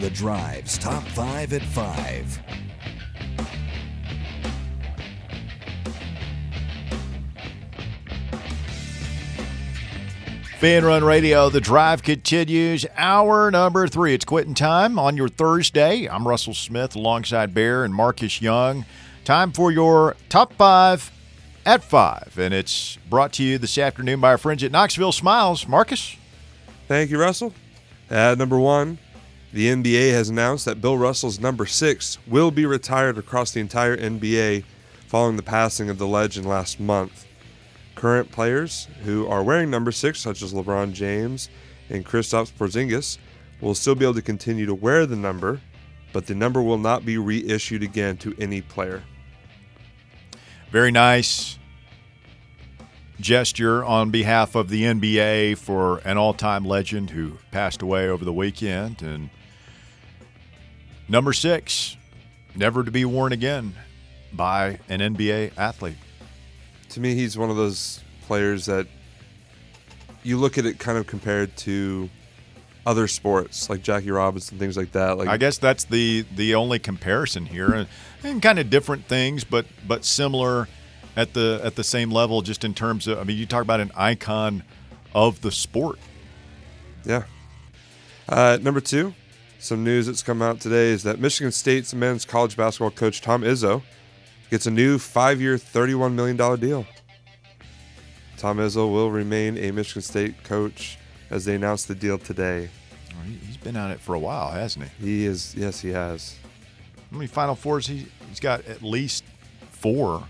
The Drive's Top 5 at 5. Fan Run Radio, The Drive continues. Hour number 3. It's quitting time on your Thursday. I'm Russell Smith alongside Bear and Marcus Young. Time for your Top 5 at 5. And it's brought to you this afternoon by our friends at Knoxville Smiles. Marcus? Thank you, Russell. At number 1, the NBA has announced that Bill Russell's number 6 will be retired across the entire NBA following the passing of the legend last month. Current players who are wearing number 6, such as LeBron James and Kristaps Porzingis, will still be able to continue to wear the number, but the number will not be reissued again to any player. Very nice gesture on behalf of the NBA for an all-time legend who passed away over the weekend. And number 6, never to be worn again by an NBA athlete. To me, he's one of those players that you look at it kind of compared to other sports like Jackie Robinson, things like that. Like, I guess that's the only comparison here, and kind of different things, but similar at the same level, just in terms of, I mean, you talk about an icon of the sport. Yeah. Number 2, some news that's come out today is that Michigan State's men's college basketball coach Tom Izzo gets a new 5-year, $31 million deal. Tom Izzo will remain a Michigan State coach as they announced the deal today. He's been on it for a while, hasn't he? He is. Yes, he has. How many Final Fours? He's got at least 4.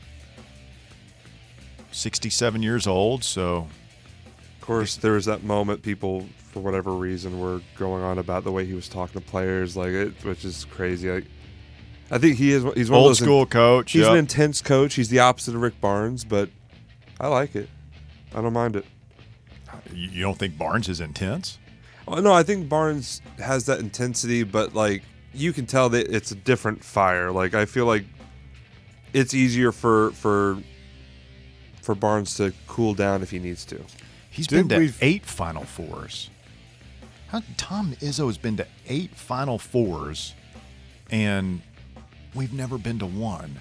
67 years old, so. Of course, there was that moment people, for whatever reason, were going on about the way he was talking to players, which is crazy. I think he's one of those old school coach. He's an intense coach. He's the opposite of Rick Barnes, but I like it. I don't mind it. You don't think Barnes is intense? Oh, no, I think Barnes has that intensity, but you can tell that it's a different fire. I feel like it's easier for Barnes to cool down if he needs to. He's been to 8 Final Fours. Tom Izzo has been to 8 Final Fours, and we've never been to 1.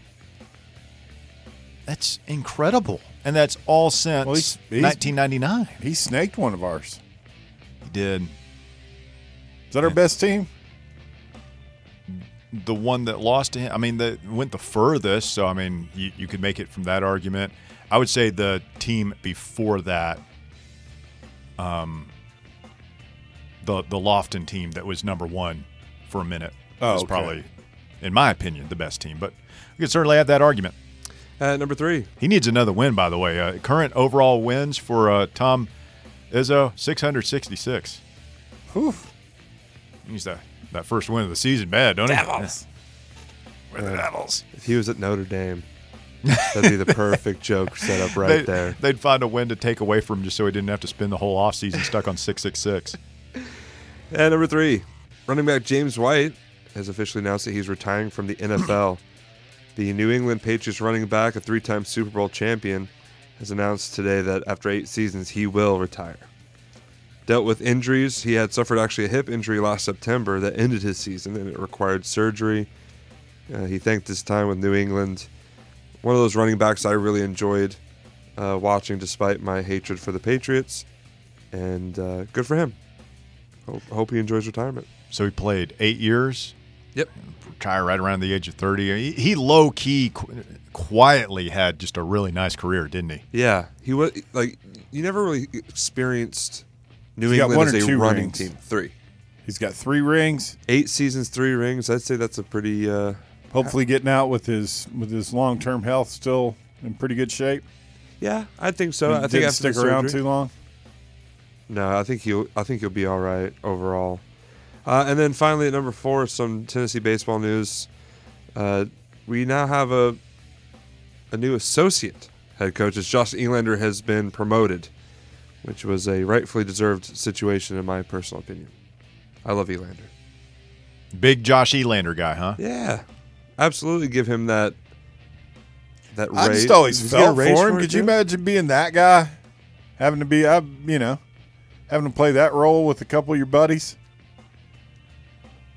That's incredible. And that's all since 1999. He snaked one of ours. He did. Is that our best team? The one that lost to him, I mean, that went the furthest, so, I mean, you could make it from that argument. I would say the team before that, the Lofton team that was number 1 for a minute was probably, in my opinion, the best team. But we could certainly have that argument. Number 3. He needs another win, by the way. Current overall wins for Tom Izzo, 666. Whew. He's that first win of the season bad, don't he? Devils. We're the Devils. If he was at Notre Dame, that'd be the perfect joke set up right there. They'd find a win to take away from him just so he didn't have to spend the whole offseason stuck on 666. And number 3, running back James White has officially announced that he's retiring from the NFL. The New England Patriots running back, a 3-time Super Bowl champion, has announced today that after 8 seasons, he will retire. Dealt with injuries. He had suffered actually a hip injury last September that ended his season, and it required surgery. He thanked his time with New England. One of those running backs I really enjoyed watching despite my hatred for the Patriots. And good for him. Hope he enjoys retirement. So he played 8 years? Yep. Retired right around the age of 30. He low-key, quietly had just a really nice career, didn't he? Yeah. He was you never really experienced New England as a running team. 3. He's got 3 rings. 8 seasons, 3 rings. I'd say that's a pretty. Hopefully, getting out with his long-term health still in pretty good shape. Yeah, I think so. I think didn't after stick around too long. No, I think he'll be all right overall. And then finally at number 4, some Tennessee baseball news. We now have a new associate head coach, as Josh Elander has been promoted, which was a rightfully deserved situation in my personal opinion. I love Elander. Big Josh Elander guy, huh? Yeah, absolutely. Give him that raise. I just always felt for him. Could you too? imagine being that guy, having to play that role with a couple of your buddies?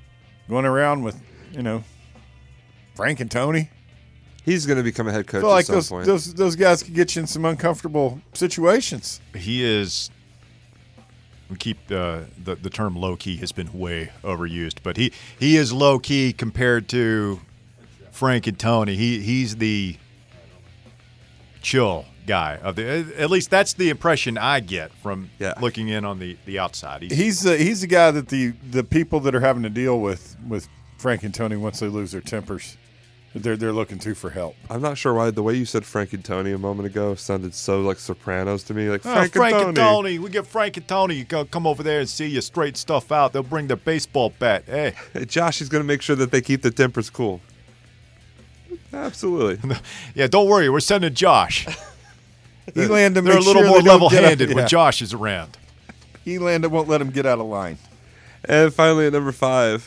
going around with, Frank and Tony. He's going to become a head coach I feel like at some point. those guys could get you in some uncomfortable situations. He is. We keep the term low key has been way overused, but he is low key compared to Frank and Tony. He's the chill guy of the. At least that's the impression I get from looking in on the outside. He's the guy that the people that are having to deal with Frank and Tony once they lose their tempers, they're looking to for help. I'm not sure why the way you said Frank and Tony a moment ago sounded so like Sopranos to me. Like Frank and Tony. We get Frank and Tony. You come over there and see you straight stuff out. They'll bring their baseball bat. Hey, Josh is going to make sure that they keep the tempers cool. Absolutely. Yeah, don't worry. We're sending Josh. They're a little more level-handed when Josh is around. Elanda won't let him get out of line. And finally, at number 5,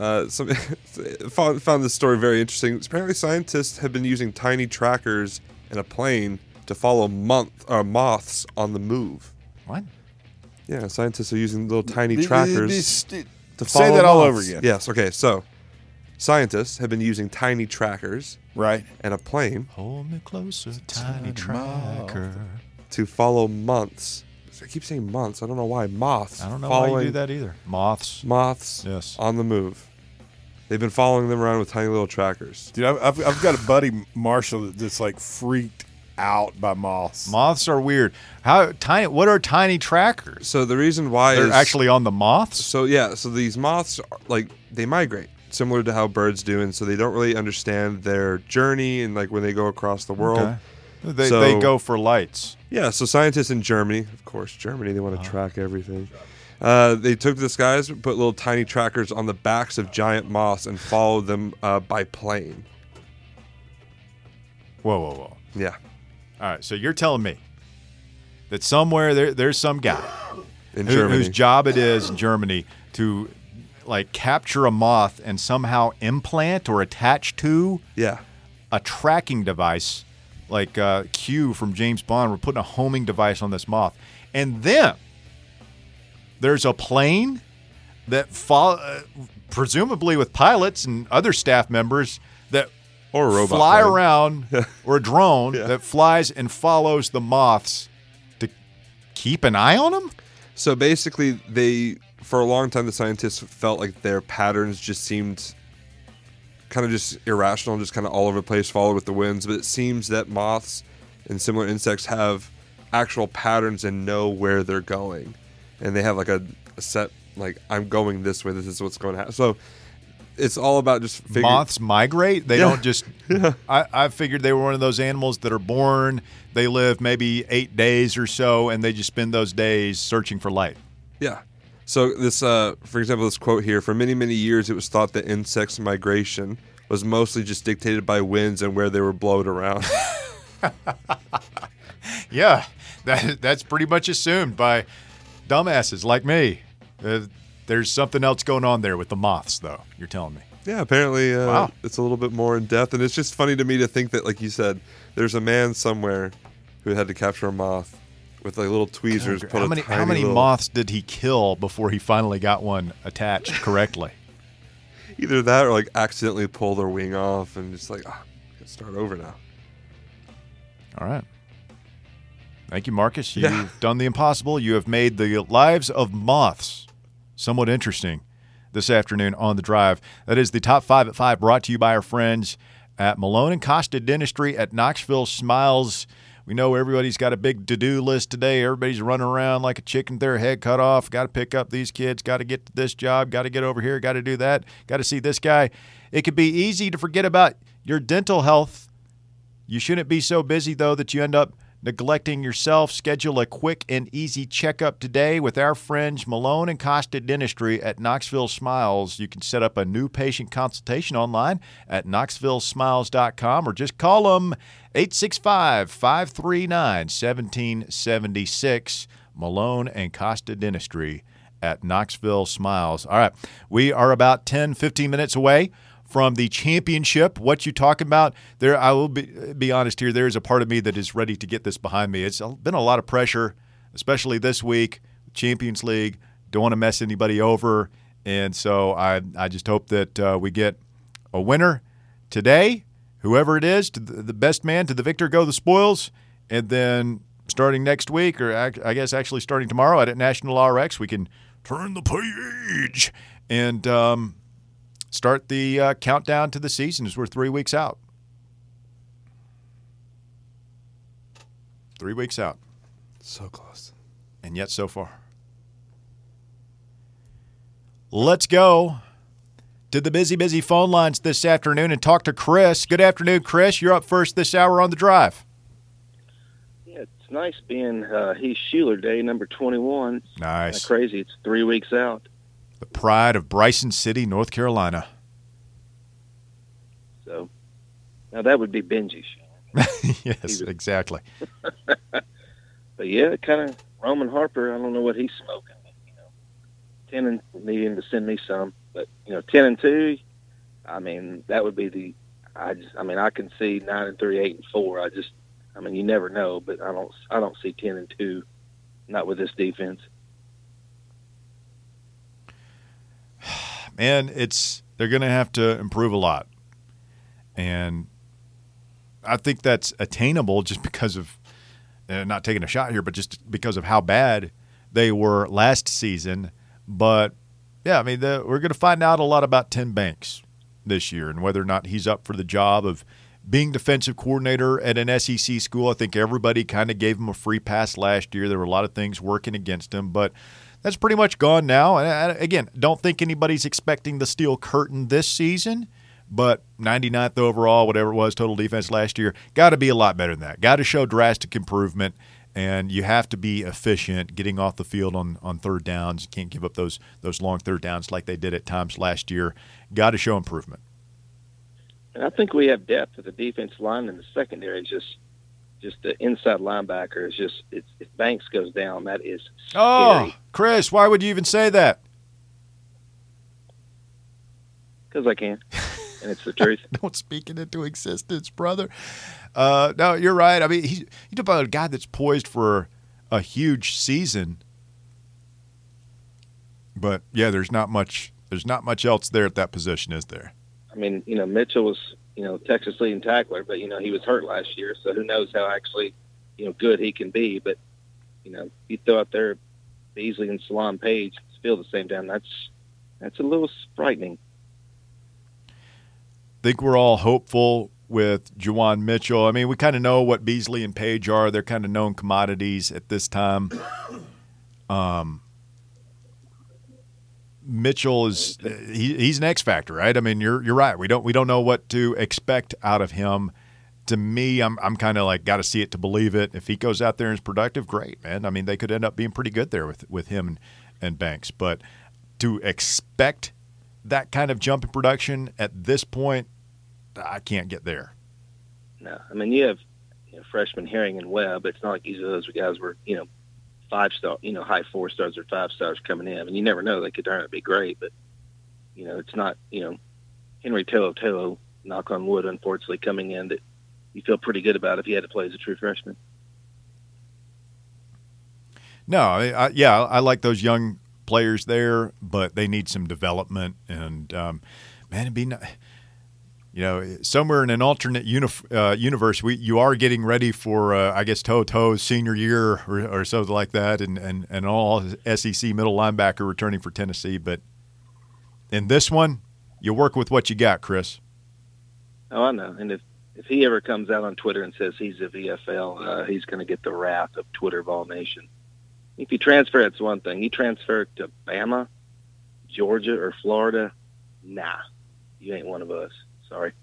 found this story very interesting. Apparently, scientists have been using tiny trackers in a plane to follow moths on the move. What? Yeah, scientists are using little tiny trackers to follow Say that moths. all over again. Yes, okay, so scientists have been using tiny trackers and a plane Hold me closer, tiny tracker. to follow months. I keep saying months. I don't know why. Moths. I don't know why you do that either. Moths. Moths on the move. They've been following them around with tiny little trackers. Dude, I've got a buddy, Marshall, that's like freaked out by moths. Moths are weird. How tiny? What are tiny trackers? So the reason why They're is actually on the moths? So these moths they migrate similar to how birds do, and so they don't really understand their journey and like when they go across the world. Okay. They go for lights. Yeah, so scientists in Germany, of course, they want to track everything. They took this guys, put little tiny trackers on the backs of giant moths and followed them by plane. Whoa. Yeah. All right, so you're telling me that somewhere there's some guy In Germany. whose job it is in Germany to like capture a moth and somehow implant or attach to a tracking device like Q from James Bond. We're putting a homing device on this moth. And then there's a plane that presumably with pilots and other staff members that or a robot fly plane. around, or a drone that flies and follows the moths to keep an eye on them? So basically, for a long time, the scientists felt like their patterns just seemed kind of just irrational, just kind of all over the place, followed with the winds. But it seems that moths and similar insects have actual patterns and know where they're going. And they have like a set, like, I'm going this way, this is what's going to happen. So it's all about just figuring. Moths migrate? They don't just. I figured they were one of those animals that are born, they live maybe 8 days or so, and they just spend those days searching for light. Yeah. So this, for example, this quote here: for many, many years, it was thought that insects' migration was mostly just dictated by winds and where they were blown around. Yeah, that's pretty much assumed by dumbasses like me. There's something else going on there with the moths, though, you're telling me. Yeah, apparently Wow. It's a little bit more in depth. And it's just funny to me to think that, like you said, there's a man somewhere who had to capture a moth with like little tweezers. How many moths did he kill before he finally got one attached correctly? Either that or like accidentally pull their wing off and just like, let's start over now. All right. Thank you, Marcus. You've done the impossible. You have made the lives of moths somewhat interesting this afternoon on The Drive. That is the Top 5 at 5, brought to you by our friends at Malone and Costa Dentistry at Knoxville Smiles. We know everybody's got a big to-do list today. Everybody's running around like a chicken with their head cut off. Got to pick up these kids. Got to get to this job. Got to get over here. Got to do that. Got to see this guy. It could be easy to forget about your dental health. You shouldn't be so busy, though, that you end up neglecting yourself. Schedule a quick and easy checkup today with our friends Malone and Costa Dentistry at Knoxville Smiles. You can set up a new patient consultation online at knoxvillesmiles.com or just call them 865-539-1776. Malone and Costa Dentistry at Knoxville Smiles. All right, we are about 10, 15 minutes away from the championship. What you talking about there? I will be honest here. There is a part of me that is ready to get this behind me. It's been a lot of pressure, especially this week. Champions League. Don't want to mess anybody over. And so I just hope that we get a winner today, whoever it is, to the best man, to the victor go the spoils. And then starting next week, or I guess actually starting tomorrow at National RX, we can turn the page and start the countdown to the season as we're 3 weeks out. 3 weeks out. So close. And yet so far. Let's go to the busy phone lines this afternoon and talk to Chris. Good afternoon, Chris. You're up first this hour on the drive. Yeah, it's nice being Heath Schuler Day, number 21. Nice. Kinda crazy. It's 3 weeks out. The pride of Bryson City, North Carolina. So now that would be Benji. Yes, exactly. But yeah, kind of Roman Harper. I don't know what he's smoking. 10 and needing to send me some, but 10-2. I mean, that would be I can see 9-3, 8-4. You never know, but I don't see 10-2. Not with this defense. Man, they're going to have to improve a lot, and I think that's attainable just because of not taking a shot here, but just because of how bad they were last season. But yeah, I mean, we're going to find out a lot about Tim Banks this year and whether or not he's up for the job of being defensive coordinator at an SEC school. I think everybody kind of gave him a free pass last year. There were a lot of things working against him, but that's pretty much gone now. And again, don't think anybody's expecting the steel curtain this season, but 99th overall, whatever it was, total defense last year, got to be a lot better than that. Got to show drastic improvement, and you have to be efficient getting off the field on third downs. You can't give up those long third downs like they did at times last year. Got to show improvement. And I think we have depth at the defensive line, and the secondary is just the inside linebacker is just if Banks goes down, that is scary. Oh, Chris, why would you even say that? Because I can. And it's the truth. Don't speak it into existence, brother. No, you're right. I mean, you talk about a guy that's poised for a huge season. But yeah, there's not much else there at that position, is there? I mean, Mitchell was, Texas leading tackler, but he was hurt last year, so who knows how actually, good he can be. But you throw out there Beasley and Salam Page, still the same down. That's a little frightening. Think we're all hopeful with Juwan Mitchell. I mean, we kind of know what Beasley and Page are. They're kind of known commodities at this time. Mitchell is he's an X factor, right? I mean, you're right. We don't know what to expect out of him. To me, I'm kind of like got to see it to believe it. If he goes out there and is productive, great, man. I mean, they could end up being pretty good there with him and Banks. But to expect that kind of jump in production at this point, I can't get there. No, I mean, you have freshmen Herring and Webb. It's not like either of those guys were 5-star, high 4 stars or 5 stars coming in. I mean, you never know; they could turn out to be great, but it's not Henry To'o, knock on wood, unfortunately coming in that you feel pretty good about if he had to play as a true freshman. No, I like those young players there, but they need some development. And man, it'd be somewhere in an alternate universe, you are getting ready for I guess To's senior year or something like that, and all SEC middle linebacker returning for Tennessee. But in this one, you work with what you got, Chris. Oh, I know. And if he ever comes out on Twitter and says he's a VFL, he's going to get the wrath of Twitter of all nations. If you transfer, it's one thing. You transfer to Bama, Georgia, or Florida, nah, you ain't one of us. Sorry.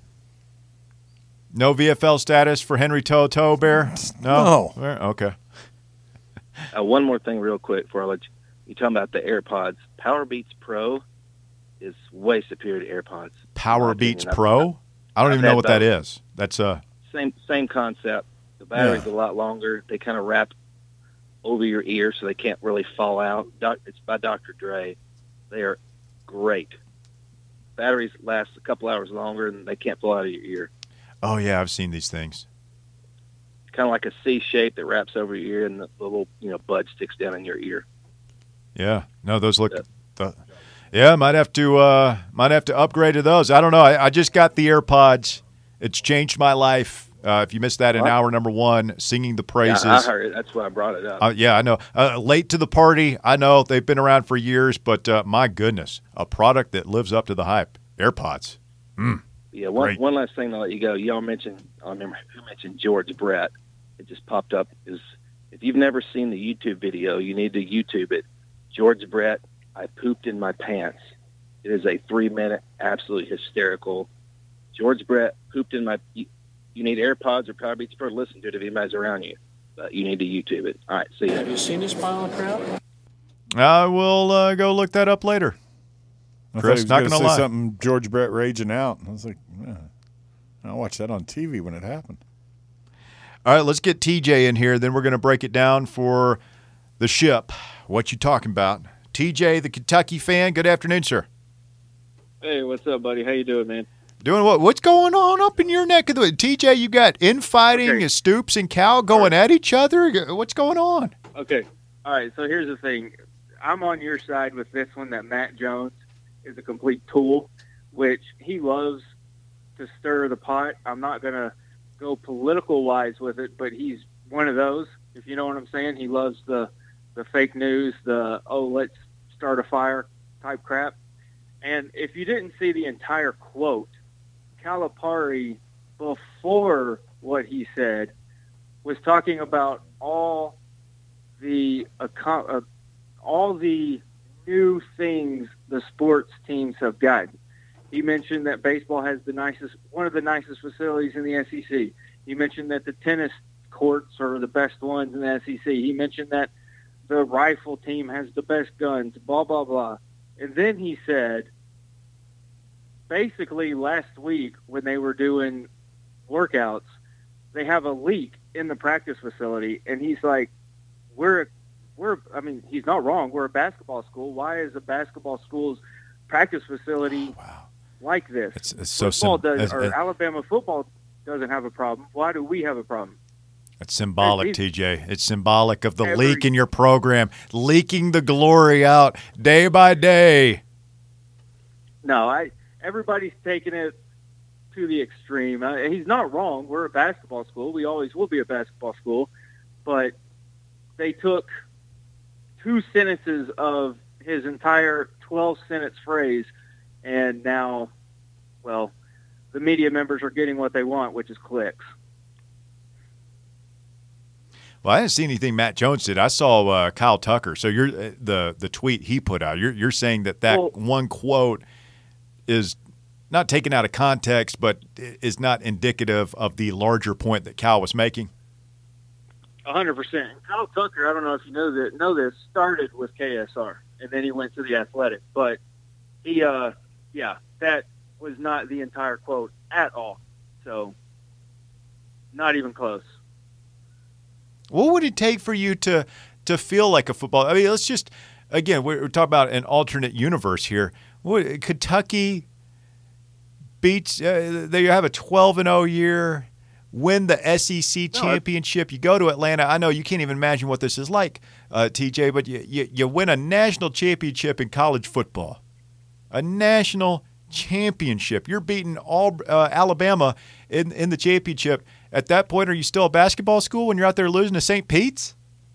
No VFL status for Henry To'o, Bear? No. Okay. One more thing real quick before I let you talking about the AirPods. Power Beats Pro is way superior to AirPods. Power Beats Pro? I don't even know what that is. That's same concept. The battery's a lot longer. They kind of wrap over your ear so they can't really fall out. It's by Dr. Dre. They are great. Batteries last a couple hours longer and they can't fall out of your ear. Oh, yeah, I've seen these things. It's kind of like a C shape that wraps over your ear and the little bud sticks down in your ear. Yeah. No, those look Yeah, might have to upgrade to those. I don't know. I just got the AirPods. It's changed my life. If you missed that in hour number 1, singing the praises. Yeah, I heard it. That's why I brought it up. Yeah, I know. Late to the party. I know they've been around for years, but my goodness, a product that lives up to the hype. AirPods. Yeah, Great. one last thing to let you go. Y'all mentioned, I remember who mentioned George Brett. It just popped up. Is if you've never seen the YouTube video, you need to YouTube it. George Brett, I pooped in my pants. It is a 3-minute, absolutely hysterical. George Brett pooped in my. You need AirPods or Power Beats Pro to listen to it if anybody's around you, but you need to YouTube it. All right, see you. Have you seen this pile of crap? I will go look that up later. I Chris, thought he not was gonna gonna lie. say something George Brett raging out. I was like, I watched that on TV when it happened. All right, let's get TJ in here. Then we're going to break it down for the ship. What you talking about? TJ, the Kentucky fan. Good afternoon, sir. Hey, what's up, buddy? How you doing, man? Doing what? What's going on up in your neck of the TJ? You got infighting, Okay. Stoops and Cal going at each other. What's going on? Okay. All right, so here's the thing. I'm on your side with this one that Matt Jones is a complete tool, which he loves to stir the pot. I'm not going to go political-wise with it, but he's one of those, if you know what I'm saying. He loves the fake news, let's start a fire type crap. And if you didn't see the entire quote, Calipari, before what he said, was talking about all the new things the sports teams have gotten. He mentioned that baseball has one of the nicest facilities in the SEC. He mentioned that the tennis courts are the best ones in the SEC. He mentioned that the rifle team has the best guns, blah, blah, blah. And then he said, basically last week when they were doing workouts, they have a leak in the practice facility. And he's like, he's not wrong. We're a basketball school. Why is a basketball school's practice facility like this? It's so Alabama football doesn't have a problem. Why do we have a problem? It's symbolic, TJ. It's symbolic of the Every- leak in your program, leaking the glory out day by day. No, everybody's taking it to the extreme. He's not wrong. We're a basketball school. We always will be a basketball school. But they took 2 sentences of his entire 12-sentence phrase, and now, well, the media members are getting what they want, which is clicks. Well, I didn't see anything Matt Jones did. I saw Kyle Tucker. So you're the tweet he put out. You're saying that one quote is not taken out of context, but is not indicative of the larger point that Kyle was making. 100%. Kyle Tucker, I don't know if you know this, started with KSR, and then he went to the Athletic. But he, that was not the entire quote at all. So, not even close. What would it take for you to feel like a football? I mean, let's just, again, we're talking about an alternate universe here. Kentucky beats, they have a 12-0 year, win the SEC championship. You go to Atlanta. I know you can't even imagine what this is like, TJ, but you win a national championship in college football. A national championship. You're beating Alabama in the championship. At that point, are you still a basketball school when you're out there losing to St. Pete's?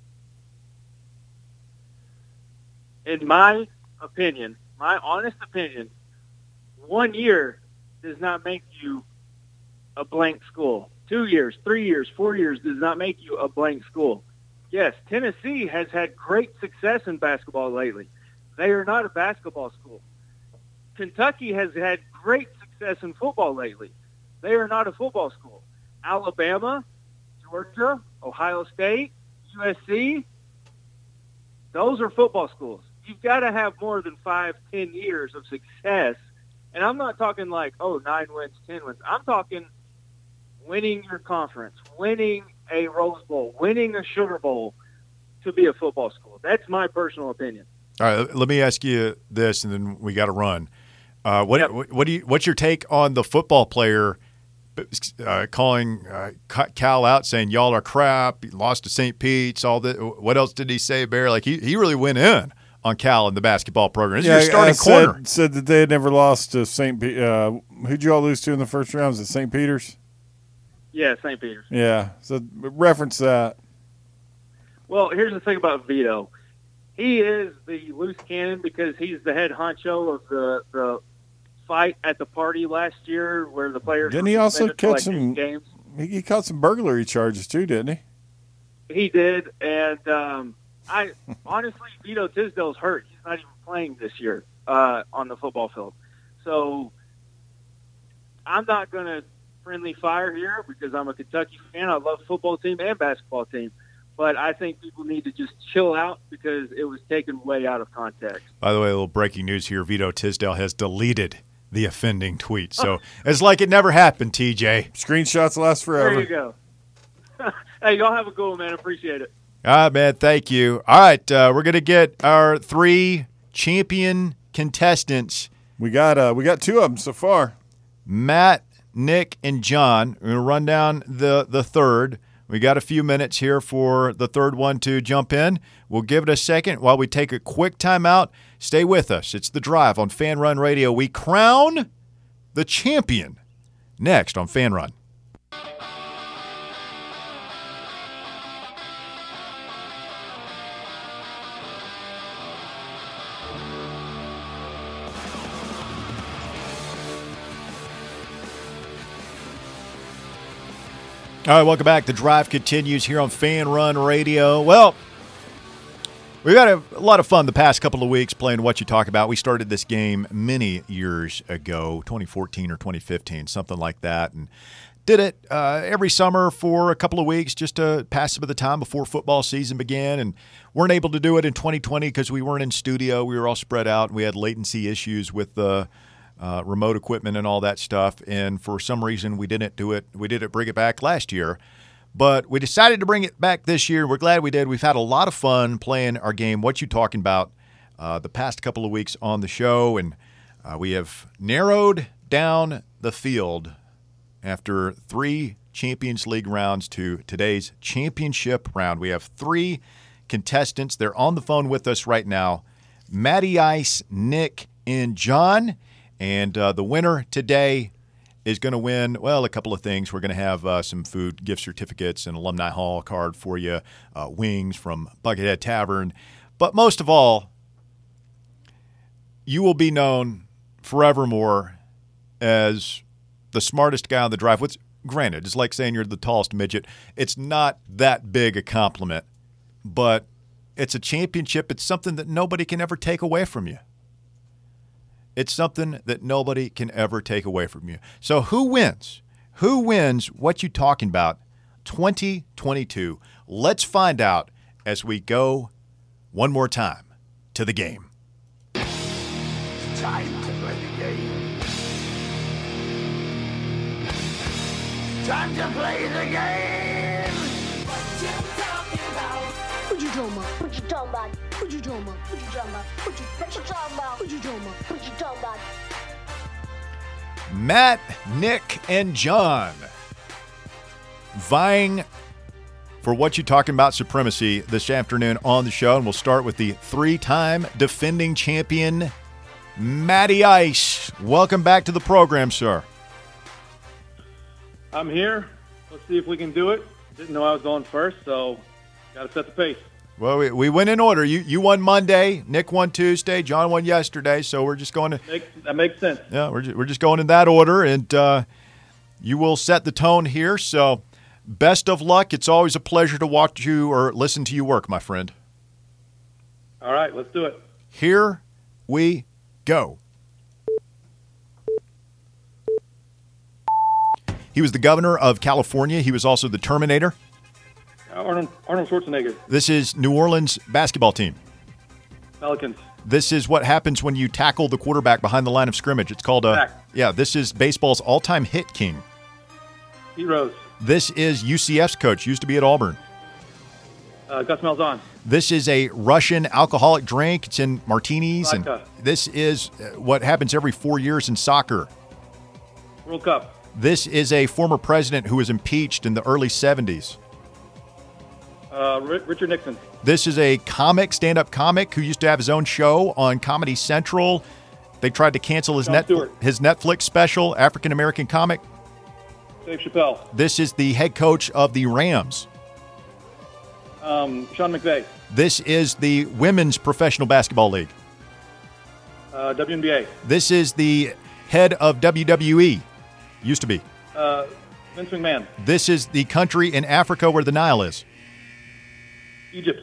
In my opinion, my honest opinion, 1 year does not make you a blank school. 2 years, 3 years, 4 years does not make you a blank school. Yes, Tennessee has had great success in basketball lately. They are not a basketball school. Kentucky has had great success in football lately. They are not a football school. Alabama, Georgia, Ohio State, USC, those are football schools. You've got to have more than 5-10 years of success. And I'm not talking like, 9 wins, 10 wins. I'm talking winning your conference, winning a Rose Bowl, winning a Sugar Bowl to be a football school. That's my personal opinion. All right, let me ask you this, and then we got to run. What's your take on the football player calling Cal out, saying y'all are crap, he lost to St. Pete's, all that? What else did he say, Bear? Like he really went in on Cal in the basketball program. This is your starting corner. Said that they had never lost to St. Who'd you all lose to in the first round? Was it St. Peter's? Yeah, St. Peter's. Yeah, so reference that. Well, here's the thing about Vito. He is the loose cannon because he's the head honcho of the fight at the party last year where the players didn't he also catch some games. He caught some burglary charges too, didn't he? He did, and I honestly, Vito Tisdale's hurt. He's not even playing this year on the football field. So I'm not going to friendly fire here because I'm a Kentucky fan. I love football team and basketball team. But I think people need to just chill out because it was taken way out of context. By the way, a little breaking news here. Vito Tisdale has deleted the offending tweet. So it's like it never happened, TJ. Screenshots last forever. There you go. Hey, y'all have a good one, man. Appreciate it. All right, man. Thank you. All right, we're going to get our 3 champion contestants. We got 2 of them so far. Matt, Nick, and John. We're going to run down the third. We got a few minutes here for the third one to jump in. We'll give it a second while we take a quick timeout. Stay with us. It's The Drive on Fan Run Radio. We crown the champion next on Fan Run. All right, welcome back. The Drive continues here on Fan Run Radio. Well, we've had a lot of fun the past couple of weeks playing What You Talk About. We started this game many years ago, 2014 or 2015, something like that, and did it every summer for a couple of weeks just to pass some of the time before football season began, and weren't able to do it in 2020 because we weren't in studio. We were all spread out, and we had latency issues with the remote equipment and all that stuff, and for some reason we didn't do it. We didn't bring it back last year, but we decided to bring it back this year. We're glad we did. We've had a lot of fun playing our game, What You Talking About, the past couple of weeks on the show, and we have narrowed down the field after 3 Champions League rounds to today's championship round. We have 3 contestants. They're on the phone with us right now, Matty Ice, Nick, and John. And the winner today is going to win, well, a couple of things. We're going to have some food, gift certificates, an alumni hall card for you, wings from Buckethead Tavern. But most of all, you will be known forevermore as the smartest guy on the drive. What's granted, it's like saying you're the tallest midget. It's not that big a compliment, but it's a championship. It's something that nobody can ever take away from you. It's something that nobody can ever take away from you. So who wins? Who wins What You Talking About 2022? Let's find out as we go one more time to the game. It's time to play the game. Time to play the game. What you talking about? What you talking about? What you talking about? What you talking about? What you talking about? What you talking about? What you talking about? What you talking about? Matt, Nick, and John vying for What You Talking About supremacy this afternoon on the show. And we'll start with the 3-time defending champion, Matty Ice. Welcome back to the program, sir. I'm here. Let's see if we can do it. Didn't know I was going first, so got to set the pace. Well, we went in order. You won Monday, Nick won Tuesday, John won yesterday, so we're just going to that makes sense. Yeah, we're just going in that order, and you will set the tone here. So, best of luck. It's always a pleasure to watch you or listen to you work, my friend. All right, let's do it. Here we go. He was the governor of California. He was also the Terminator. Arnold Schwarzenegger. This is New Orleans basketball team. Pelicans. This is what happens when you tackle the quarterback behind the line of scrimmage. It's called this is baseball's all-time hit king. Pete Rose. This is UCF's coach, used to be at Auburn. Gus Malzahn. This is a Russian alcoholic drink. It's in martinis. Vodka. And this is what happens every 4 years in soccer. World Cup. This is a former president who was impeached in the early 70s. Richard Nixon. This is a comic, stand-up comic who used to have his own show on Comedy Central. They tried to cancel his Jon Stewart. his Netflix special, African American comic. Dave Chappelle. This is the head coach of the Rams. Sean McVay. This is the Women's Professional Basketball League. WNBA. This is the head of WWE. Used to be. Vince McMahon. This is the country in Africa where the Nile is. Egypt.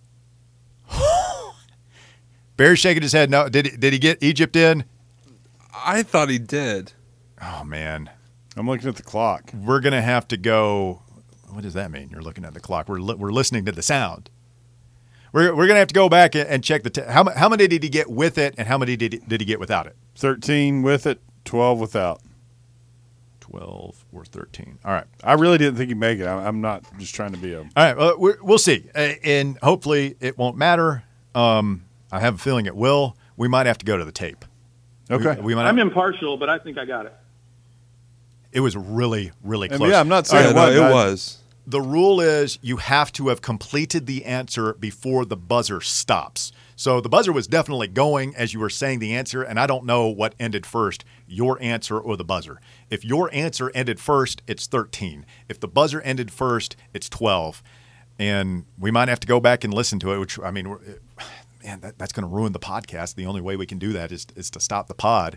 Bear's shaking his head. No, did he get Egypt in? I thought he did. Oh, man. I'm looking at the clock. We're going to have to go. What does that mean? You're looking at the clock. We're listening to the sound. We're going to have to go back and check how many did he get with it, and how many did he get without it? 13 with it, 12 without. 12 or 13. All right. I really didn't think he'd make it. I'm not just trying to be a. All right. Well, we'll see. And hopefully it won't matter. I have a feeling it will. We might have to go to the tape. Okay. We might I'm impartial, but I think I got it. It was really, really And close. yeah, I'm not saying Yeah, it no, wasn't. it was. The rule is you have to have completed the answer before the buzzer stops. So the buzzer was definitely going as you were saying the answer, and I don't know what ended first, your answer or the buzzer. If your answer ended first, it's 13. If the buzzer ended first, it's 12. And we might have to go back and listen to it, which, I mean, man, that's going to ruin the podcast. The only way we can do that is to stop the pod.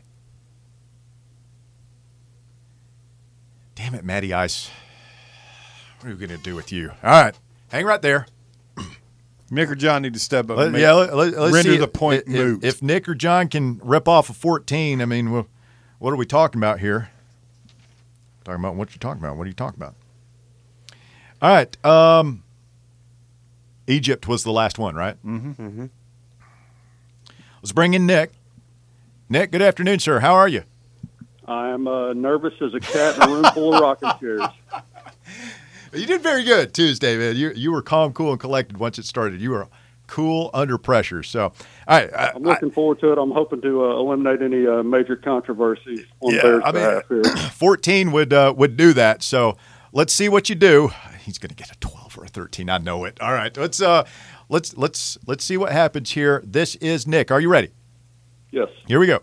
Damn it, Matty Ice. What are we going to do with you? All right. Hang right there. Nick or John need to step up. And Let's render see the point if, moot. If Nick or John can rip off a 14, I mean, what are we talking about here? Talking about what you're talking about. What are you talking about? All right. Egypt was the last one, right? Mm-hmm. Let's bring in Nick. Nick, good afternoon, sir. How are you? I'm nervous as a cat in a room full of rocking chairs. You did very good Tuesday, man. You were calm, cool, and collected once it started. You were cool under pressure. So, all right. I'm looking forward to it. I'm hoping to eliminate any major controversy on Bears' behalf here. 14 would do that. So let's see what you do. He's going to get a 12 or a 13. I know it. All right. Let's see what happens here. This is Nick. Are you ready? Yes. Here we go.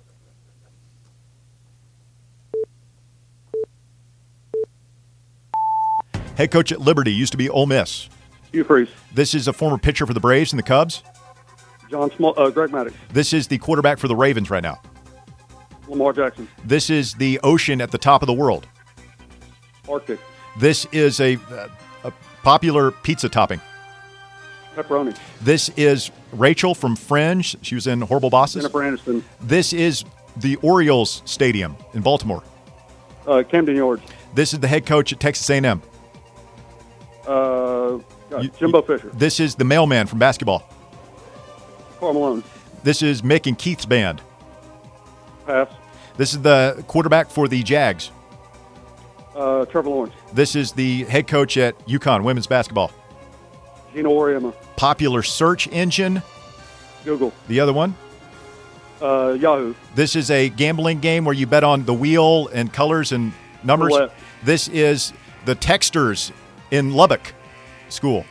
Head coach at Liberty, used to be Ole Miss. Hugh Freeze. This is a former pitcher for the Braves and the Cubs. Greg Maddux. This is the quarterback for the Ravens right now. Lamar Jackson. This is the ocean at the top of the world. Arctic. This is a popular pizza topping. Pepperoni. This is Rachel from Fringe. She was in Horrible Bosses. Jennifer Aniston. This is the Orioles Stadium in Baltimore. Camden Yards. This is the head coach at Texas A&M. Jimbo Fisher. This is the mailman from basketball. Karl Malone. This is Mick and Keith's band. Pass. This is the quarterback for the Jags. Trevor Lawrence. This is the head coach at UConn women's basketball. Gino Auriemma. Popular search engine. Google. The other one. Yahoo. This is a gambling game where you bet on the wheel and colors and numbers. Roulette. This is the Texters in Lubbock School.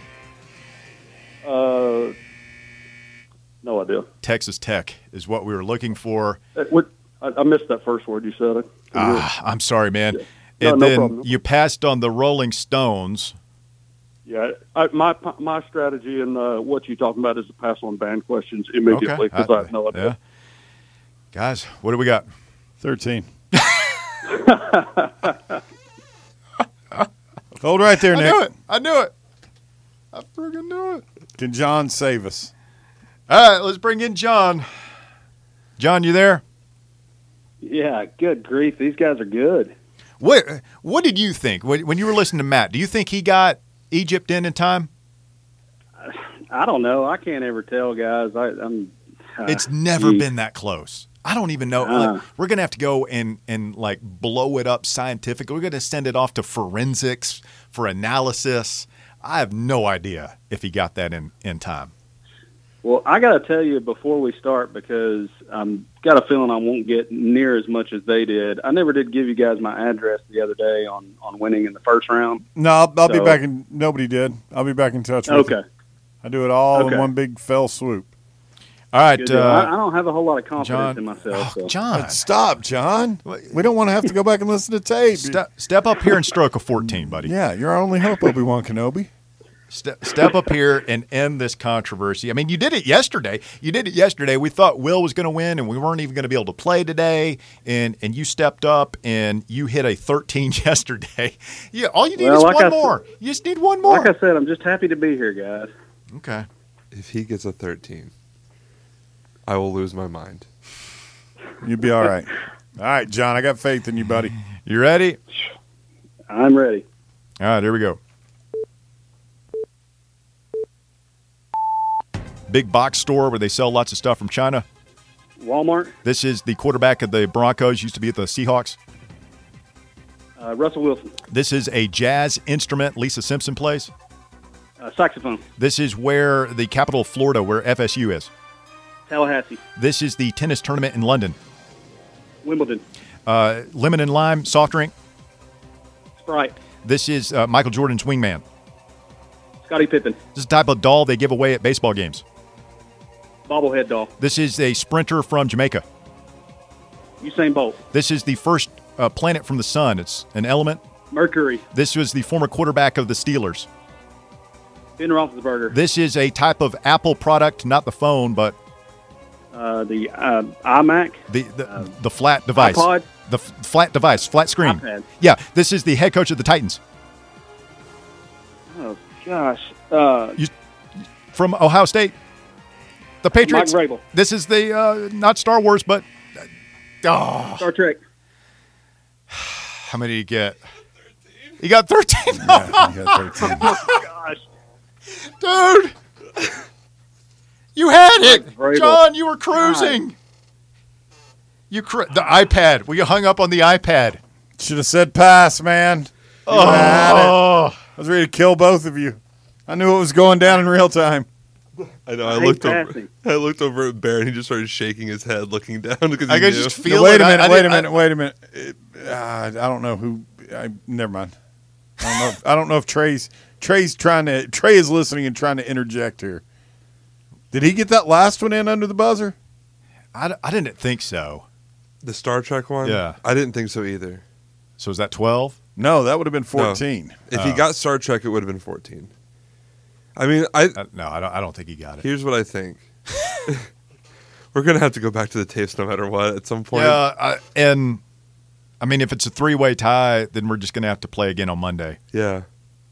No idea. Texas Tech is what we were looking for. I missed that first word you said. I'm sorry, man. Yeah. And No then problem. you passed on the Rolling Stones. Yeah, my strategy and what you're talking about is to pass on band questions immediately because I have no idea. Yeah. Guys, what do we got? 13. Hold right there, Nick. I knew it. I freaking knew it. Can John save us? All right, let's bring in John. John, you there? Yeah, good grief. These guys are good. What did you think when you were listening to Matt? Do you think he got Egypt in time? I don't know. I can't ever tell, guys. It's never been that close. I don't even know. Like, we're going to have to go and like blow it up scientifically. We're going to send it off to forensics for analysis. I have no idea if he got that in time. Well, I got to tell you before we start because I've got a feeling I won't get near as much as they did. I never did give you guys my address the other day on winning in the first round. No, I'll be back in. Nobody did. I'll be back in touch with you. Okay. I do it all Okay. in one big fell swoop. All right, Good deal. I don't have a whole lot of confidence John. in myself. So. John, Stop, John. We don't want to have to go back and listen to tape. step up here and stroke a 14, buddy. Yeah, you're our only hope, Obi-Wan Kenobi. Step up here and end this controversy. I mean, you did it yesterday. We thought Will was going to win, and we weren't even going to be able to play today. And you stepped up, and you hit a 13 yesterday. Yeah, all you need is one more. You just need one more. Like I said, I'm just happy to be here, guys. Okay. If he gets a 13, I will lose my mind. You'll be all right. All right, John, I got faith in you, buddy. You ready? I'm ready. All right, here we go. Big box store where they sell lots of stuff from China. Walmart. This is the quarterback of the Broncos, used to be at the Seahawks. Russell Wilson. This is a jazz instrument Lisa Simpson plays. Saxophone. This is where the capital of Florida, where FSU is. Tallahassee. This is the tennis tournament in London. Wimbledon. Lemon and lime soft drink. Sprite. This is Michael Jordan's wingman. Scottie Pippen. This is the type of doll they give away at baseball games. Bobblehead doll. This is a sprinter from Jamaica. Usain Bolt. This is the first planet from the sun. It's an element. Mercury. This was the former quarterback of the Steelers. Ben Roethlisberger. This is a type of Apple product, not the phone, but the iMac. The flat device. iPod. The flat device, flat screen. iPad. Yeah, this is the head coach of the Titans. Oh gosh. From Ohio State. The Patriots. Mike Vrabel. This is the not Star Wars, but Star Trek. How many do you get? You got 13. Yeah, you got 13. Oh gosh. Dude. You had it. Vrabel. John, you were cruising. The iPad. We hung up on the iPad. Should have said pass, man. I was ready to kill both of you. I knew it was going down in real time. I know. I hate looked over at Bear, and he just started shaking his head, looking down because I he could knew. just feel Wait it. a minute. I don't know who. Never mind. I don't know if Trey's trying to. Trey is listening and trying to interject here. Did he get that last one in under the buzzer? I didn't think so. The Star Trek one? Yeah. I didn't think so either. So is that 12? No, that would have been 14. If he got Star Trek, it would have been 14. I mean, No, I don't think he got it. Here's what I think. We're going to have to go back to the tapes no matter what at some point. Yeah, and I mean, if it's a 3-way tie, then we're just going to have to play again on Monday. Yeah.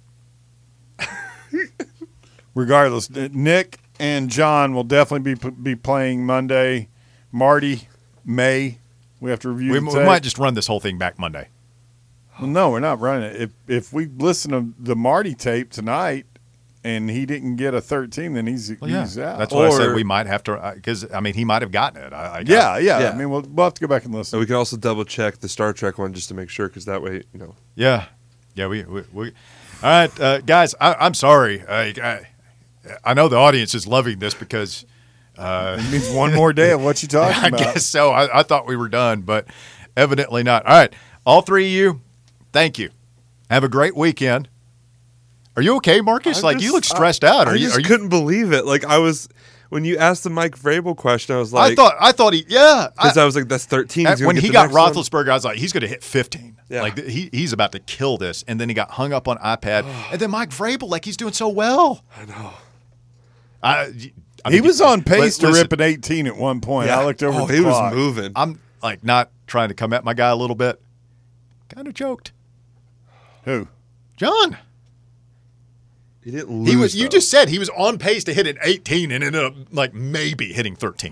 Regardless, Nick and John will definitely be playing Monday. Marty, May, we have to review. We the tape. might just run this whole thing back Monday. Well, no, we're not running it. If we listen to the Marty tape tonight and he didn't get a 13, then he's out. That's what I said. We might have to, because I mean, he might have gotten it. Yeah. Yeah. I mean, we'll have to go back and listen. And we can also double check the Star Trek one just to make sure, because that way, you know. Yeah. We all right, guys. I'm sorry. I know the audience is loving this because it means one more day of what you talking I about. guess so. I thought we were done, but evidently not. All right, all three of you, thank you. Have a great weekend. Are you okay, Marcus? You look stressed out. I just couldn't believe it. Like, I was, when you asked the Mike Vrabel question, I was like, I thought he, yeah. Because I was like, that's 13. When he got Roethlisberger, I was like, he's going to hit 15. Yeah. Like he's about to kill this. And then he got hung up on iPad. And then Mike Vrabel, like he's doing so well. I know. I He mean, was on pace to listen, rip an 18 at one point. Yeah. I looked over. Oh, at the he clock. was moving. I'm like not trying to come at my guy a little bit. Kind of joked. Who? John. He didn't lose. You just said he was on pace to hit an 18 and ended up like maybe hitting 13.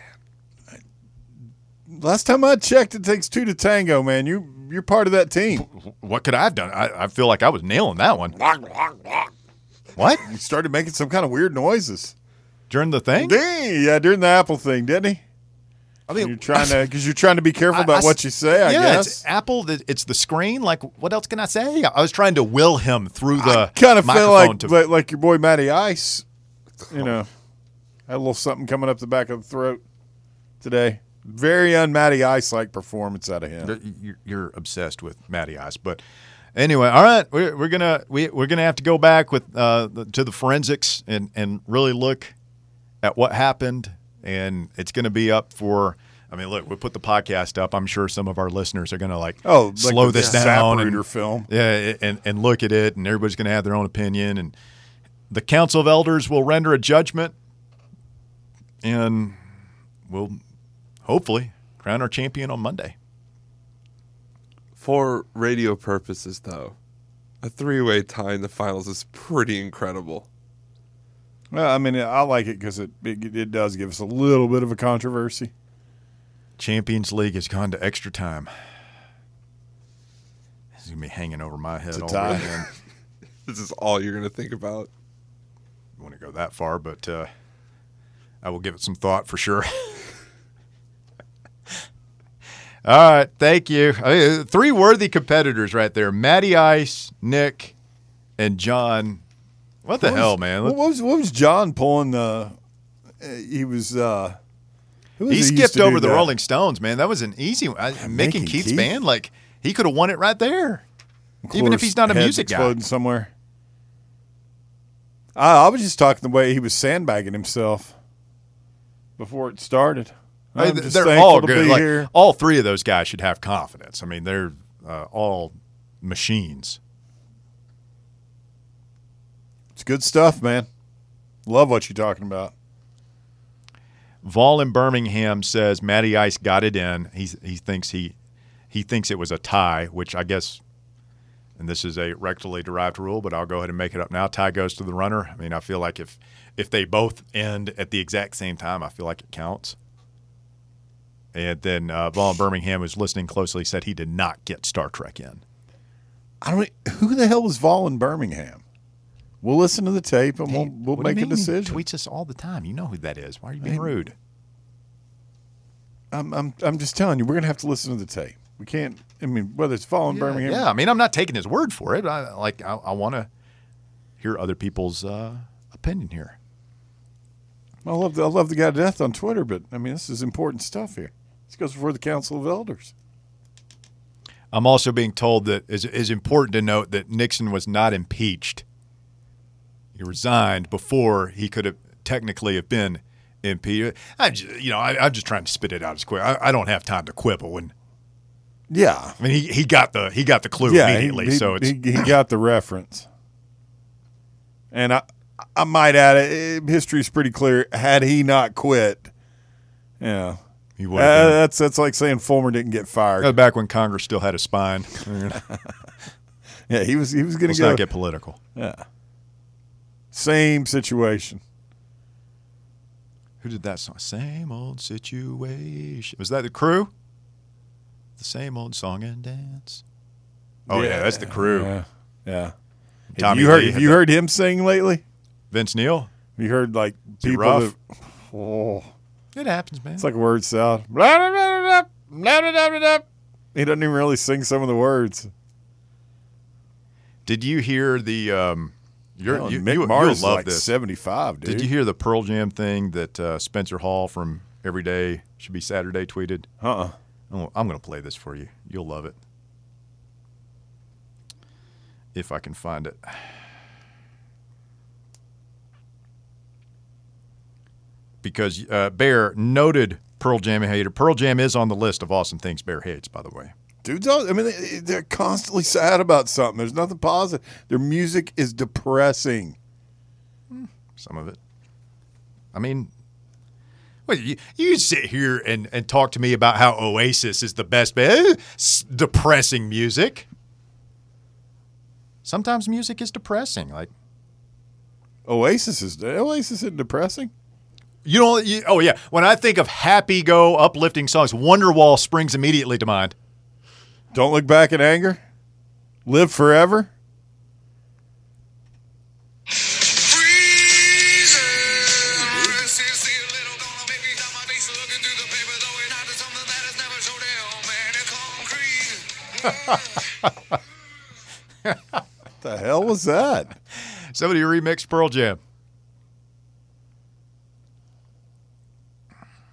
Last time I checked, it takes 2 to tango, man. You're part of that team. What could I have done? I feel like I was nailing that one. What? He started making some kind of weird noises. During the thing? Yeah, during the Apple thing, didn't he? I mean, you're trying to be careful about what you say, I guess. It's Apple. It's the screen. Like, what else can I say? I was trying to will him through the kind of feel microphone like your boy Matty Ice, had a little something coming up the back of the throat today. Very un-Matty Ice-like performance out of him. You're obsessed with Matty Ice, but Anyway, all right, we're gonna have to go back with to the forensics and really look at what happened, and it's going to be up for. I mean, look, we put the podcast up. I'm sure some of our listeners are going to slow this down and film, and look at it, and everybody's going to have their own opinion, and the Council of Elders will render a judgment, and we'll hopefully crown our champion on Monday. For radio purposes, though, a 3-way tie in the finals is pretty incredible. Well, I mean, I like it because it does give us a little bit of a controversy. Champions League has gone to extra time. This is going to be hanging over my head all weekend. This is all you're going to think about. I want to go that far, but I will give it some thought for sure. All right, thank you. 3 worthy competitors right there. Matty Ice, Nick, and John. What the hell, man? What was John pulling? He was. He skipped over the Rolling Stones, man. That was an easy one. Making Keith's band, like he could have won it right there, even if he's not a music guy. Exploding somewhere. I was just talking the way he was sandbagging himself before it started. They're all good. Like, all 3 of those guys should have confidence. I mean, they're all machines. It's good stuff, man. Love what you're talking about. Vol in Birmingham says Matty Ice got it in. He thinks it was a tie, which I guess, and this is a rectally derived rule, but I'll go ahead and make it up now. Tie goes to the runner. I mean, I feel like if they both end at the exact same time, I feel like it counts. And then Vol in Birmingham, was listening closely, said he did not get Star Trek in. Who the hell was Vol in Birmingham? We'll listen to the tape and we'll make a decision. He tweets us all the time. You know who that is. Why are you being rude? I'm just telling you, we're gonna have to listen to the tape. We can't. I mean, whether it's Vol in Birmingham. Yeah, I mean, I'm not taking his word for it. I want to hear other people's opinion here. I love the guy to death on Twitter, but I mean, this is important stuff here. This goes before the Council of Elders. I'm also being told that it's important to note that Nixon was not impeached. He resigned before he could have technically have been impeached. I'm just trying to spit it out as quick. I don't have time to quibble. And yeah, I mean he got the clue immediately. He got the reference. And I might add, history's pretty clear. Had he not quit, he would. That's like saying Fulmer didn't get fired. That was back when Congress still had a spine. Yeah, he was going to go. Let's not get political. Yeah. Same situation. Who did that song? Same old situation. Was that the Crew? The same old song and dance. Oh yeah, that's the Crew. Yeah. Tommy Have you heard him sing lately? Vince Neil? You heard like Is people rough? that, It happens, man. it's like a word salad. Blah, blah, blah, blah, blah, blah, blah, blah. He doesn't even really sing some of the words. Did you hear the Mick Mars is love like this. 75, dude. Did you hear the Pearl Jam thing that Spencer Hall from Every Day Should Be Saturday tweeted? Uh-uh. I'm going to play this for you. You'll love it. If I can find it. Because Bear, noted Pearl Jam hater. Pearl Jam is on the list of awesome things Bear hates, by the way. Dudes, I mean, they're constantly sad about something. There's nothing positive. Their music is depressing. Some of it. I mean, well, you sit here and talk to me about how Oasis is the best band. Depressing music. Sometimes music is depressing. Like Oasis isn't depressing. Oh yeah. When I think of happy go uplifting songs, Wonderwall springs immediately to mind. Don't Look in Anger. Live Forever. What the hell was that? Somebody remixed Pearl Jam.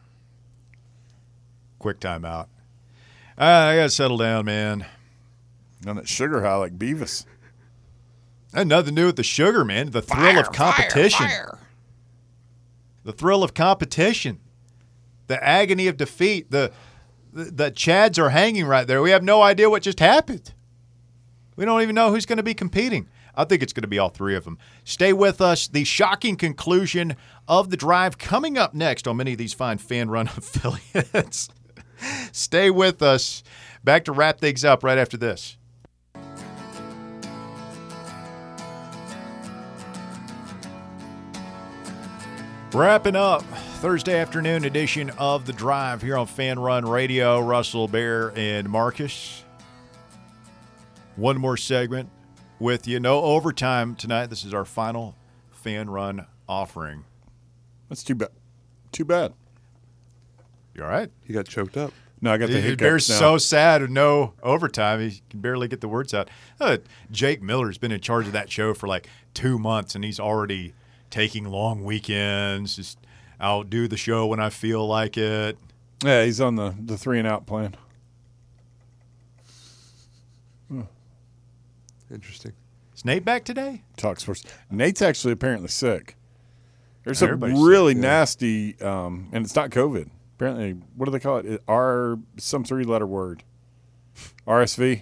Quick timeout. I got to settle down, man. On that sugar high like Beavis. Had nothing to do with the sugar, man. The thrill of competition. The thrill of competition. The agony of defeat. The Chads are hanging right there. We have no idea what just happened. We don't even know who's going to be competing. I think it's going to be all three of them. Stay with us. The shocking conclusion of the drive coming up next on many of these fine fan-run affiliates. Stay with us. Back to wrap things up right after this. Wrapping up Thursday afternoon edition of The Drive here on Fan Run Radio. Russell, Bear, and Marcus. One more segment with you. No overtime tonight. This is our final Fan Run offering. That's too bad. Too bad. You all right? He got choked up. No, I got the hiccups. Bear's now. so sad with no overtime. He can barely get the words out. Jake Miller's been in charge of that show for like 2 months, and he's already taking long weekends. Just I'll do the show when I feel like it. Yeah, he's on the 3-and-out plan. Interesting. Is Nate back today? Talk sports. Nate's actually apparently sick. There's some Everybody's really sick, yeah. nasty, and it's not COVID. Apparently, what do they call it? Some 3-letter word. RSV?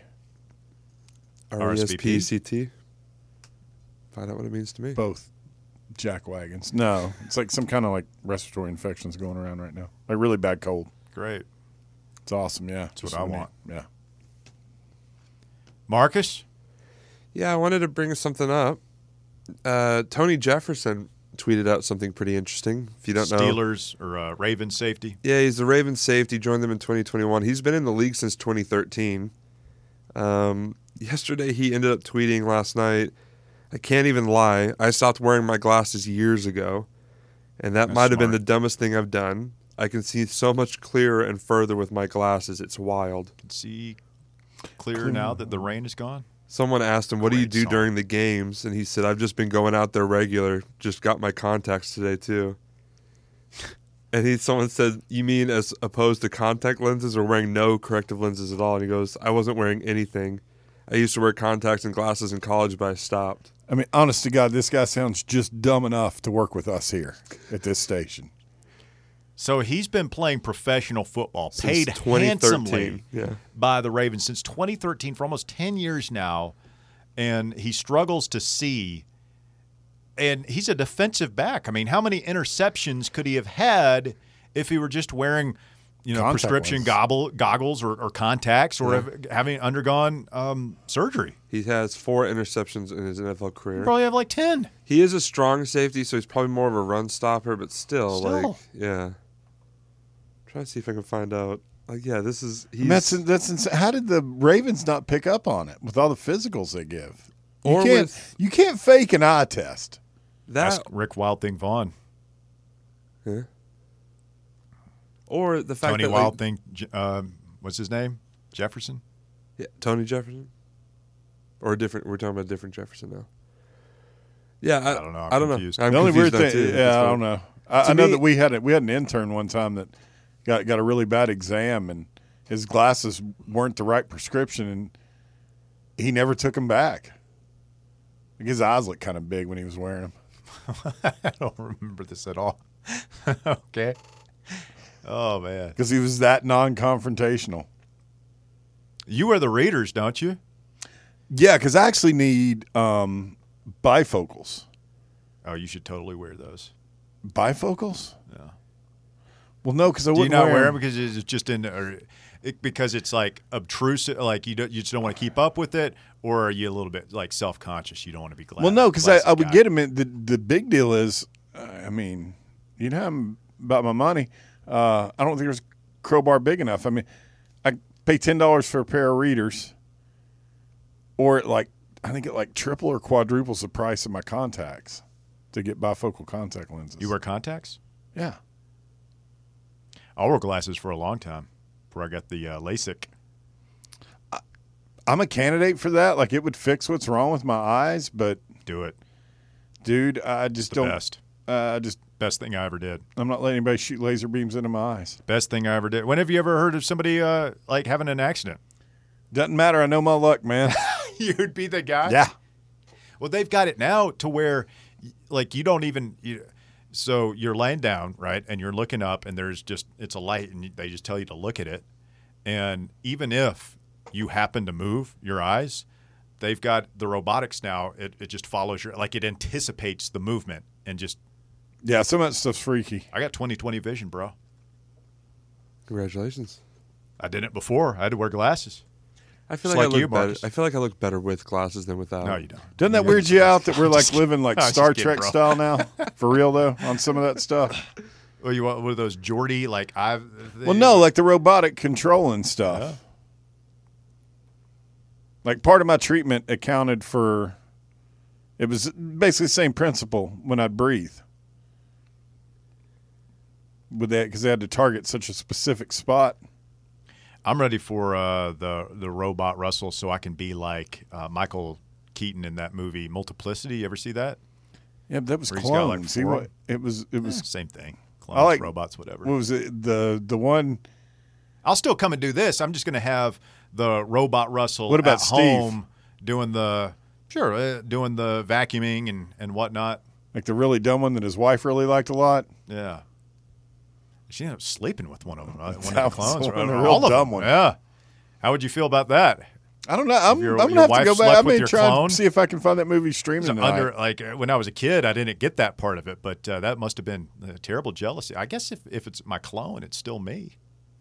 RESPCT. Find out what it means to me. Both jackwagons. No, it's like some kind of like respiratory infections going around right now. Like really bad cold. Great. It's awesome, yeah. That's what I want. Yeah. Marcus? Yeah, I wanted to bring something up. Tony Jefferson tweeted out something pretty interesting. If you don't know, Steelers or Ravens safety? Yeah, he's the Ravens safety. Joined them in 2021. He's been in the league since 2013. Yesterday, he ended up tweeting last night, I can't even lie. I stopped wearing my glasses years ago, and that might have been the dumbest thing I've done. I can see so much clearer and further with my glasses. It's wild. Can see clearer now that the rain is gone? Someone asked him, what do you Great do song. during the games? And he said, I've just been going out there regular. Just got my contacts today, too. And someone said, you mean as opposed to contact lenses or wearing no corrective lenses at all? And he goes, I wasn't wearing anything. I used to wear contacts and glasses in college, but I stopped. I mean, honest to God, this guy sounds just dumb enough to work with us here at this station. So he's been playing professional football, Since paid 2013. handsomely by the Ravens since 2013 for almost 10 years now, and he struggles to see. And he's a defensive back. I mean, how many interceptions could he have had if he were just wearing, Contact prescription goggles or contacts or having undergone surgery? He has 4 interceptions in his NFL career. He'd probably have like 10. He is a strong safety, so he's probably more of a run stopper, but still. Trying to see if I can find out. This is. That's insane. How did the Ravens not pick up on it with all the physicals they give? You can't fake an eye test. That's Rick Wild Thing Vaughn. Yeah. Or the fact Tony that Wild Thing, what's his name? Jefferson? Yeah, Tony Jefferson? Or a different, we're talking about a different Jefferson now. Yeah, I don't know. I don't confused. know. I'm the only weird confused thing, now, too. I don't know. I know that we had an intern one time that got a really bad exam, and his glasses weren't the right prescription, and he never took them back. Like his eyes looked kind of big when he was wearing them. I don't remember this at all. Okay. Oh, man. Because he was that non-confrontational. You wear the readers, don't you? Yeah, because I actually need bifocals. Oh, you should totally wear those. Bifocals? Yeah. Well, no, because I Do you wouldn't not wear wear them them because it's just because it's like obtrusive, like you just don't want to keep up with it, or are you a little bit like self-conscious? You don't want to be glad. Well, no, because I would get them. The big deal is, I mean, you know how about my money. I don't think there's a crowbar big enough. I mean, I pay $10 for a pair of readers, or I think it triple or quadruples the price of my contacts to get bifocal contact lenses. You wear contacts? Yeah. I wore glasses for a long time before I got the LASIK. I'm a candidate for that. Like, it would fix what's wrong with my eyes, but Do it. dude, I just It's the don't. Best thing I ever did. I'm not letting anybody shoot laser beams into my eyes. Best thing I ever did. When have you ever heard of somebody having an accident? Doesn't matter. I know my luck, man. You'd be the guy? Yeah. Well, they've got it now to where, like, you don't even so you're laying down, right, and you're looking up, and it's a light, and they just tell you to look at it. And even if you happen to move your eyes, they've got the robotics now. It just follows it anticipates the movement and just. Yeah, some of that stuff's freaky. I got 20/20 vision, bro. Congratulations. I did it before. I had to wear glasses. I feel Just like I like you, look better. Marcus. I feel like I look better with glasses than without. No, you don't. Doesn't that weird you out that we're like living like I'm just Star kidding, Trek bro. style now? For real though, on some of that stuff. Well, you want one of those Geordie Well, no, like the robotic controlling stuff. Yeah. Like part of my treatment accounted for. It was basically the same principle when I'd breathe. With that, because they had to target such a specific spot. I'm ready for the robot Russell, so I can be like Michael Keaton in that movie Multiplicity. You ever see that? Yeah, but that was Where he's got, like, clones. four- It was Same thing. I Clones, like- robots, whatever. What was it? The one. I'll still come and do this. I'm just going to have the robot Russell What about at Steve? home doing the vacuuming and whatnot. Like the really dumb one that his wife really liked a lot. Yeah. She ended up sleeping with one of them. One of the That was clones. one, a All real of them. dumb one. Yeah. How would you feel about that? I don't know. I'm your going to have to wife go back. slept I with may your try clone? and see if I can find that movie streaming tonight. When I was a kid, I didn't get that part of it, but that must have been terrible jealousy. I guess if it's my clone, it's still me.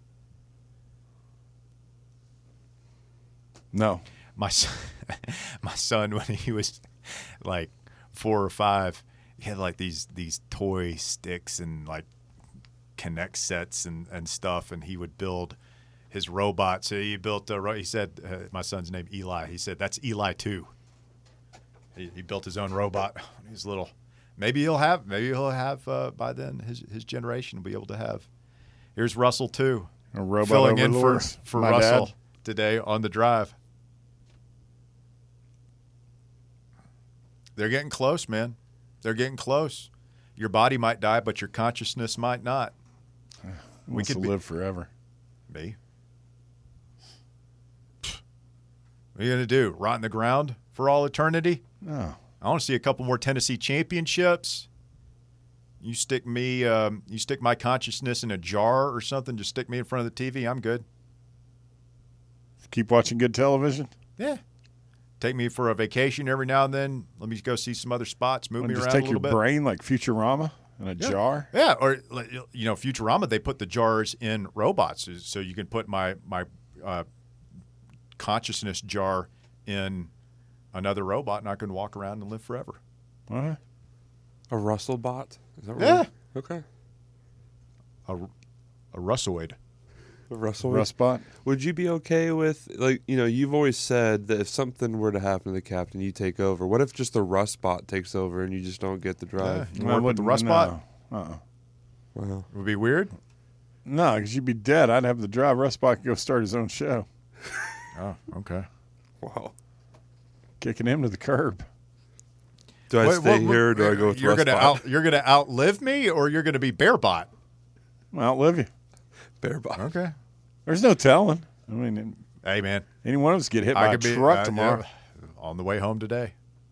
No. My son, when he was like 4 or 5, he had like these toy sticks and like Connect sets and stuff, and he would build his robot. So he built he said, my son's name Eli. He said that's Eli too. He built his own robot. He's little. Maybe he'll have by then his generation will be able to have. Here's Russell too, A robot filling in overlord. for My Russell dad. today on the drive. They're getting close, man. They're getting close. Your body might die, but your consciousness might not. We could live forever. Me. What are you going to do? Rot in the ground for all eternity? No. I want to see a couple more Tennessee championships. You stick my consciousness in a jar or something, just stick me in front of the TV, I'm good. Keep watching good television. Yeah. Take me for a vacation every now and then. Let me go see some other spots, move me Just around take a your little bit. brain like Futurama in a jar. Yeah, or Futurama, they put the jars in robots, so you can put my consciousness jar in another robot, and I can walk around and live forever. All right. A Russell bot? Is that Yeah. right? Okay. A Russoid. A Russell Rustbot. Would you be okay with, you've always said that if something were to happen to the captain, you take over. What if just the Rust bot takes over and you just don't get the drive? You work with the Rust bot? Uh-uh. Wow. It would be weird. No, because you'd be dead. I'd have the drive. Rustbot could go start his own show. Oh, okay. Wow. Kicking him to the curb. Do I stay here or do I go with you're Rustbot? You're gonna outlive me, or you're gonna be Bearbot? I'll outlive you. Bearbot. Okay. There's no telling. I mean, Hey, man. any one of us get hit by a truck tomorrow. On the way home today.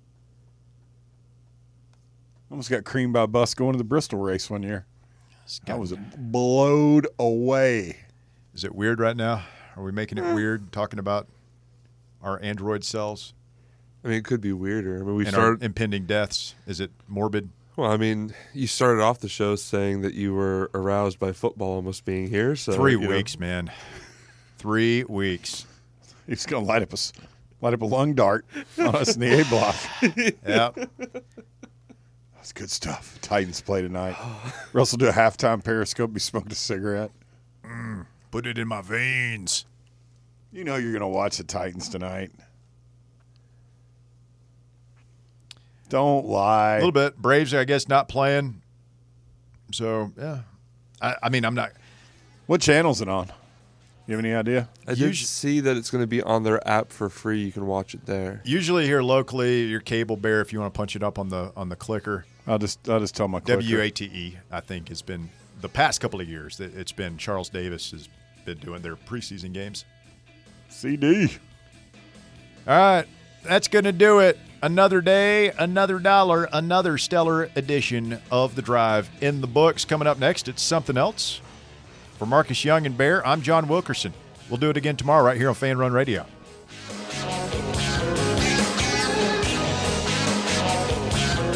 Almost got creamed by a bus going to the Bristol race one year. I was blowed away. Is it weird right now? Are we making it weird talking about our android selves I mean, it could be weirder. I mean, we and our started. impending deaths? Is it morbid? Well, I mean, you started off the show saying that you were aroused by football almost being here. So 3 weeks, man. 3 weeks. He's going to light up a lung dart on us in the A block. Yeah. That's good stuff. Titans play tonight. Russell do a halftime Periscope. Be smoking a cigarette. Put it in my veins. You know you're going to watch the Titans tonight. Don't lie. A little bit. Braves, I guess, not playing. So, yeah. I mean, I'm not. What channel's it on? You have any idea? I did see that it's going to be on their app for free. You can watch it there. Usually here locally, your cable bear, if you want to punch it up on the clicker. I'll just tell my clicker. WATE, I think, has been the past couple of years. It's been Charles Davis has been doing their preseason games. CD. All right, that's going to do it. Another day, another dollar, another stellar edition of The Drive in the books. Coming up next, it's something else. For Marcus Young and Bear, I'm John Wilkerson. We'll do it again tomorrow right here on Fan Run Radio.